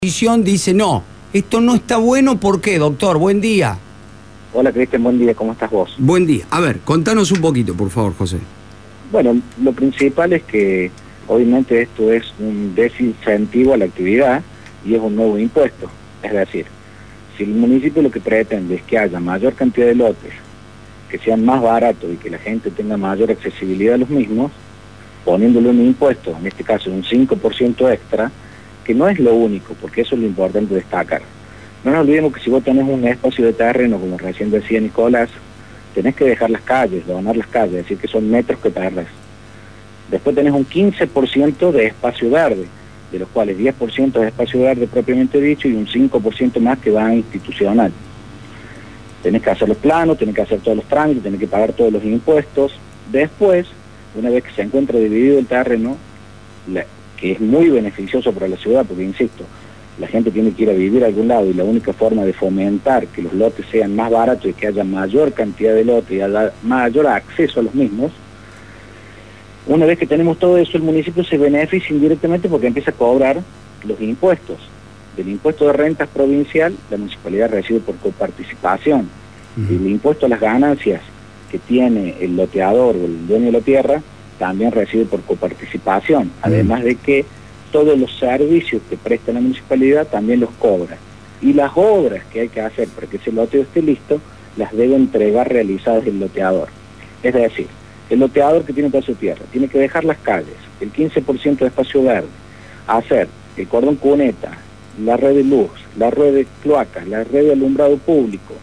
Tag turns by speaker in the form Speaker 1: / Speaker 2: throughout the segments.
Speaker 1: oposición dice, no, esto no está bueno, ¿por qué, doctor? Buen día.
Speaker 2: Hola, Cristian, buen día, ¿cómo estás vos?
Speaker 1: Buen día. A ver, contanos un poquito, por favor, José.
Speaker 2: Bueno, lo principal es que obviamente esto es un desincentivo a la actividad y es un nuevo impuesto. Es decir, si el municipio lo que pretende es que haya mayor cantidad de lotes, que sean más baratos y que la gente tenga mayor accesibilidad a los mismos, poniéndole un impuesto, en este caso un 5% extra, que no es lo único, porque eso es lo importante destacar. No nos olvidemos que si vos tenés un espacio de terreno, como recién decía Nicolás, tenés que dejar las calles, donar las calles, es decir, que son metros que perdés. Después tenés un 15% de espacio verde, de los cuales 10% es espacio verde propiamente dicho y un 5% más que va a institucional. Tenés que hacer los planos, tenés que hacer todos los trámites, tenés que pagar todos los impuestos. Después, una vez que se encuentra dividido el terreno, que es muy beneficioso para la ciudad, porque insisto, la gente tiene que ir a vivir a algún lado y la única forma de fomentar que los lotes sean más baratos y que haya mayor cantidad de lotes y haya mayor acceso a los mismos, una vez que tenemos todo eso, el municipio se beneficia indirectamente porque empieza a cobrar los impuestos. Del impuesto de rentas provincial, la municipalidad recibe por coparticipación. Y el impuesto a las ganancias que tiene el loteador o el dueño de la tierra, también recibe por coparticipación. Además de que todos los servicios que presta la municipalidad también los cobra. Y las obras que hay que hacer para que ese loteo esté listo, las debe entregar realizadas el loteador. Es decir, el loteador que tiene toda su tierra tiene que dejar las calles, el 15% de espacio verde, hacer el cordón cuneta, la red de luz, la red de cloacas, la red de alumbrado público,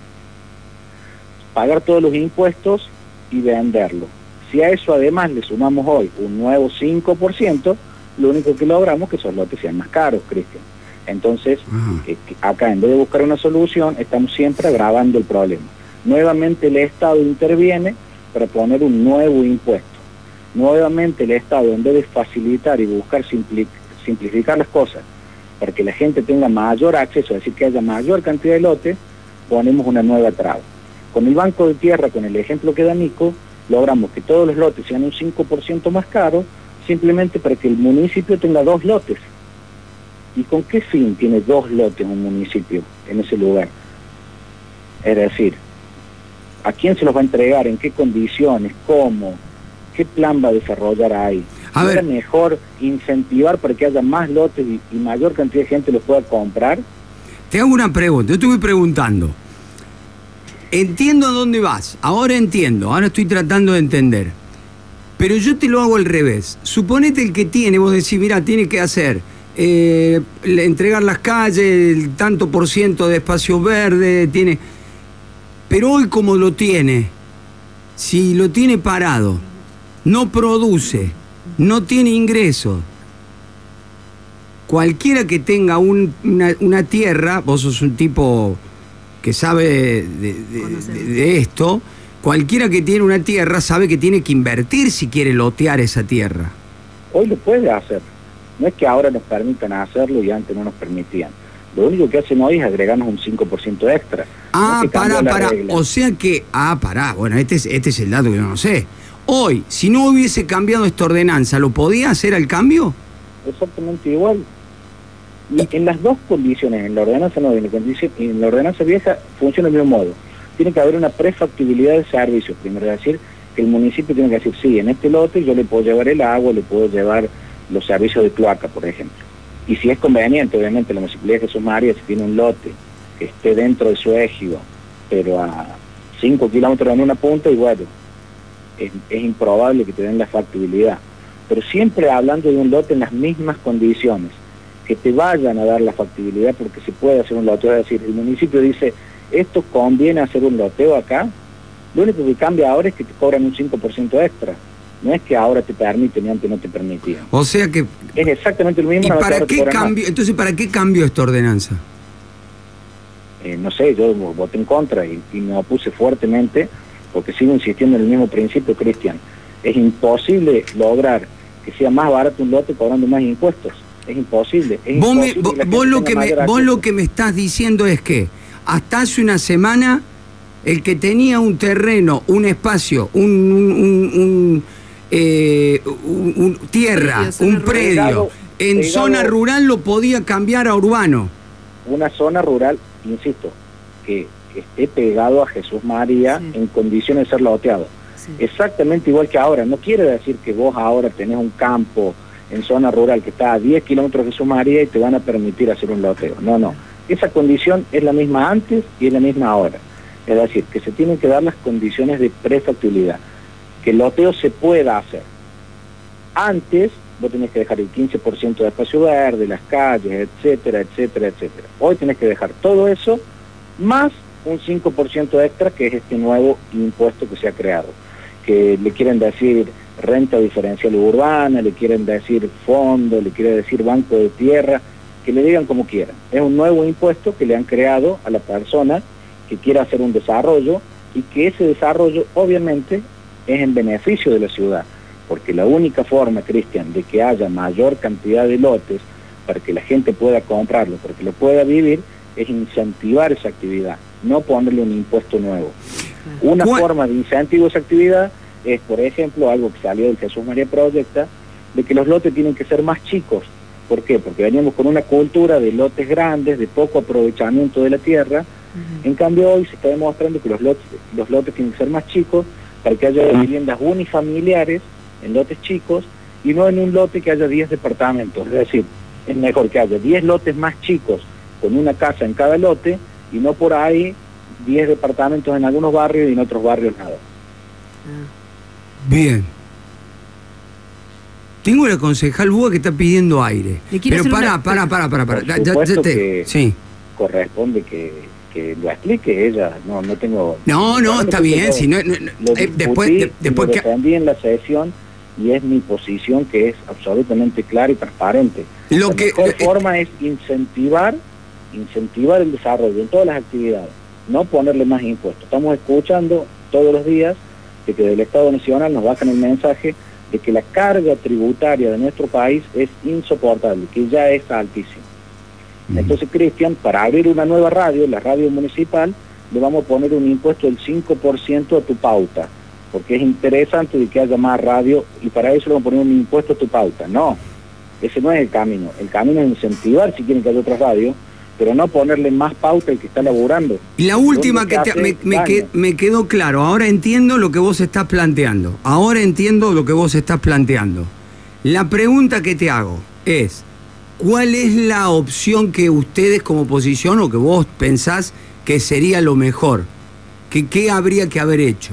Speaker 2: pagar todos los impuestos y venderlo. Si a eso además le sumamos hoy un nuevo 5%, lo único que logramos es que esos lotes sean más caros, Cristian. Entonces, acá en vez de buscar una solución, estamos siempre agravando el problema. Nuevamente el Estado interviene para poner un nuevo impuesto. Nuevamente el Estado, en vez de facilitar y buscar simplificar las cosas para que la gente tenga mayor acceso, es decir, que haya mayor cantidad de lotes, ponemos una nueva traba. Con el Banco de Tierra, con el ejemplo que da Nico, logramos que todos los lotes sean un 5% más caros, simplemente para que el municipio tenga 2 lotes. ¿Y con qué fin tiene 2 lotes un municipio en ese lugar? Es decir, ¿a quién se los va a entregar? ¿En qué condiciones? ¿Cómo? ¿Qué plan va a desarrollar ahí? ¿No era mejor incentivar para que haya más lotes y mayor cantidad de gente los pueda comprar?
Speaker 1: Te hago una pregunta, yo estuve preguntando. Entiendo a dónde vas, ahora entiendo, ahora estoy tratando de entender. Pero yo te lo hago al revés. Suponete el que tiene, vos decís, mira, tiene que hacer, entregar las calles, el tanto por ciento de espacio verde, tiene... Pero hoy como lo tiene, si lo tiene parado, no produce, no tiene ingresos, cualquiera que tenga una tierra, vos sos un tipo que sabe de esto, cualquiera que tiene una tierra sabe que tiene que invertir si quiere lotear esa tierra.
Speaker 2: Hoy lo puede hacer. No es que ahora nos permitan hacerlo y antes no nos permitían. Lo único que hacen hoy es agregarnos un 5% extra.
Speaker 1: Ah, pará. O sea que... pará. Bueno, este es el dato que yo no sé. Hoy, si no hubiese cambiado esta ordenanza, ¿lo podía hacer al cambio?
Speaker 2: Exactamente igual. Y en las dos condiciones, en la ordenanza no, en la ordenanza vieja funciona del mismo modo. Tiene que haber una prefactibilidad de servicios, primero, es decir, que el municipio tiene que decir, sí, en este lote yo le puedo llevar el agua, le puedo llevar los servicios de cloaca, por ejemplo. Y si es conveniente, obviamente, la municipalidad de Jesús María, si tiene un lote que esté dentro de su ejido, pero a 5 kilómetros en una punta, y bueno, es improbable que te den la factibilidad. Pero siempre hablando de un lote en las mismas condiciones, que te vayan a dar la factibilidad porque se puede hacer un loteo, es decir, el municipio dice, esto conviene hacer un loteo acá, lo único que cambia ahora es que te cobran un 5% extra. No es que ahora te permiten y antes no te permitían.
Speaker 1: O sea que...
Speaker 2: Es exactamente lo mismo.
Speaker 1: ¿Y para qué cambio? Entonces, ¿para qué cambio esta ordenanza?
Speaker 2: No sé, yo voté en contra y me opuse fuertemente porque sigo insistiendo en el mismo principio, Cristian. Es imposible lograr que sea más barato un lote cobrando más impuestos. Es imposible.
Speaker 1: Vos lo que me estás diciendo es que hasta hace una semana el que tenía un terreno, un espacio, tierra, un predio, en zona rural lo podía cambiar a urbano.
Speaker 2: Una zona rural, insisto, que esté pegado a Jesús María en condiciones de ser loteado. Exactamente igual que ahora. No quiere decir que vos ahora tenés un campo en zona rural que está a 10 kilómetros de Jesús María y te van a permitir hacer un loteo. No. Esa condición es la misma antes y es la misma ahora. Es decir, que se tienen que dar las condiciones de prefactibilidad. Que el loteo se pueda hacer. Antes vos tenés que dejar el 15% de espacio verde, las calles, etcétera, etcétera, etcétera. Hoy tenés que dejar todo eso, más un 5% extra, que es este nuevo impuesto que se ha creado. Que le quieren decir renta diferencial urbana, le quieren decir fondo, le quieren decir banco de tierra, que le digan como quieran. Es un nuevo impuesto que le han creado a la persona que quiera hacer un desarrollo y que ese desarrollo obviamente es en beneficio de la ciudad. Porque la única forma, Cristian, de que haya mayor cantidad de lotes para que la gente pueda comprarlo, para que lo pueda vivir, es incentivar esa actividad, no ponerle un impuesto nuevo. Una forma de incentivo a esa actividad es, por ejemplo, algo que salió del Jesús María Proyecta, de que los lotes tienen que ser más chicos. ¿Por qué? Porque veníamos con una cultura de lotes grandes, de poco aprovechamiento de la tierra. En cambio hoy se está demostrando que los lotes tienen que ser más chicos para que haya viviendas unifamiliares en lotes chicos y no en un lote que haya 10 departamentos. Es decir, es mejor que haya 10 lotes más chicos con una casa en cada lote y no por ahí 10 departamentos en algunos barrios y en otros barrios nada.
Speaker 1: Bien. Tengo la concejal Búa que está pidiendo aire. Pero para.
Speaker 2: Por supuesto que sí. Corresponde que lo explique ella. No tengo...
Speaker 1: No, está bien. Si no, después
Speaker 2: lo defendí en la sesión y es mi posición, que es absolutamente clara y transparente. La mejor forma es incentivar el desarrollo en todas las actividades, no ponerle más impuestos. Estamos escuchando todos los días de que del Estado Nacional nos bajan el mensaje de que la carga tributaria de nuestro país es insoportable, que ya es altísima. Entonces, Cristian, para abrir una nueva radio, la radio municipal, le vamos a poner un impuesto del 5% a tu pauta, porque es interesante de que haya más radio y para eso le vamos a poner un impuesto a tu pauta. No, ese no es el camino. El camino es incentivar si quieren que haya otra radio, pero no ponerle más pauta al que está laburando.
Speaker 1: Y la última me quedó claro. Ahora entiendo lo que vos estás planteando. La pregunta que te hago es, ¿cuál es la opción que ustedes como oposición o que vos pensás que sería lo mejor? ¿Qué habría que haber hecho?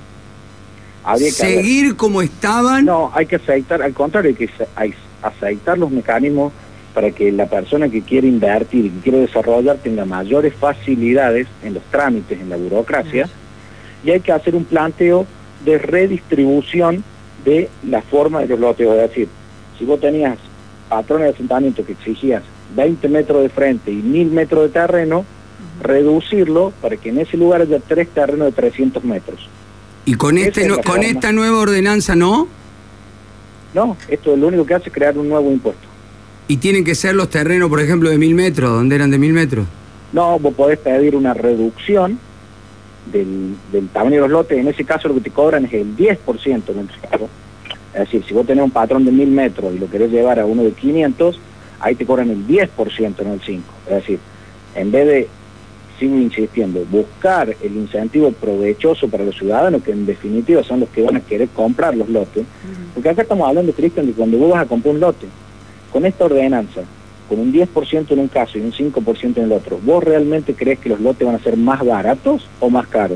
Speaker 1: ¿Seguir como estaban?
Speaker 2: No, hay que aceitar, al contrario, hay que aceitar los mecanismos para que la persona que quiere invertir y que quiere desarrollar tenga mayores facilidades en los trámites, en la burocracia, y hay que hacer un planteo de redistribución de la forma de los loteos. Es decir, si vos tenías patrones de asentamiento que exigías 20 metros de frente y 1000 metros de terreno, reducirlo para que en ese lugar haya 3 terrenos de 300 metros.
Speaker 1: ¿Y con esta nueva ordenanza no?
Speaker 2: No, esto lo único que hace es crear un nuevo impuesto.
Speaker 1: ¿Y tienen que ser los terrenos, por ejemplo, de 1000 metros, donde eran de 1000 metros?
Speaker 2: No, vos podés pedir una reducción del tamaño de los lotes. En ese caso lo que te cobran es el 10% en el caso. Es decir, si vos tenés un patrón de 1000 metros y lo querés llevar a uno de 500, ahí te cobran el 10%, no el 5%. Es decir, en vez de, sigo insistiendo, buscar el incentivo provechoso para los ciudadanos, que en definitiva son los que van a querer comprar los lotes, porque acá estamos hablando, Cristian, de cuando vos vas a comprar un lote, con esta ordenanza, con un 10% en un caso y un 5% en el otro, ¿vos realmente crees que los lotes van a ser más baratos o más caros?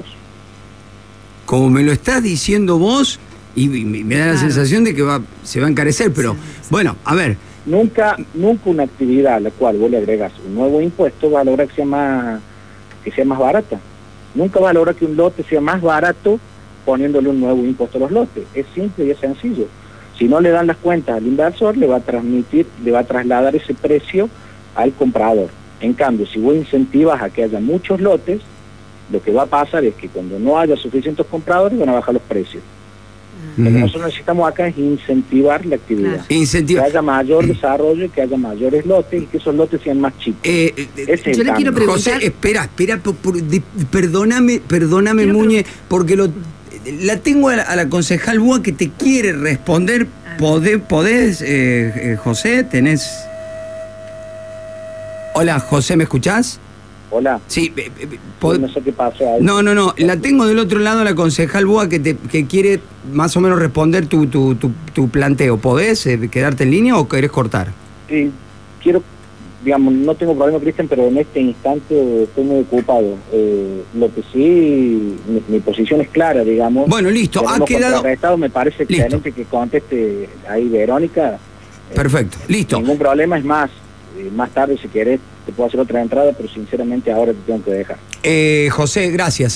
Speaker 1: Como me lo estás diciendo vos, y me da la sensación de que se va a encarecer, pero bueno, a ver.
Speaker 2: Nunca una actividad a la cual vos le agregas un nuevo impuesto va a lograr que sea más barata. Nunca va a lograr que un lote sea más barato poniéndole un nuevo impuesto a los lotes. Es simple y es sencillo. Si no le dan las cuentas al inversor, le va a trasladar ese precio al comprador. En cambio, si vos incentivas a que haya muchos lotes, lo que va a pasar es que cuando no haya suficientes compradores van a bajar los precios. Lo que nosotros necesitamos acá es incentivar la actividad. Que haya mayor desarrollo y que haya mayores lotes y que esos lotes sean más chicos.
Speaker 3: Yo le quiero preguntar...
Speaker 1: José, espera, perdóname Muñe, porque la tengo a la concejal Búa que te quiere responder ¿Podés, José, tenés... Hola, José, ¿me escuchás?
Speaker 2: Hola.
Speaker 1: Sí.
Speaker 2: No sé qué pasó ahí.
Speaker 1: No, la tengo del otro lado, la concejal Búa, que quiere más o menos responder tu planteo. ¿Podés quedarte en línea o querés cortar?
Speaker 2: Sí, quiero, digamos, no tengo problema, Cristian, pero en este instante estoy muy ocupado. Lo que sí, mi posición es clara, digamos.
Speaker 1: Bueno, listo, ha quedado...
Speaker 2: Me parece excelente que conteste ahí Verónica.
Speaker 1: Perfecto, listo.
Speaker 2: Ningún problema, es más tarde si querés te puedo hacer otra entrada, pero sinceramente ahora te tengo que dejar.
Speaker 1: José, gracias.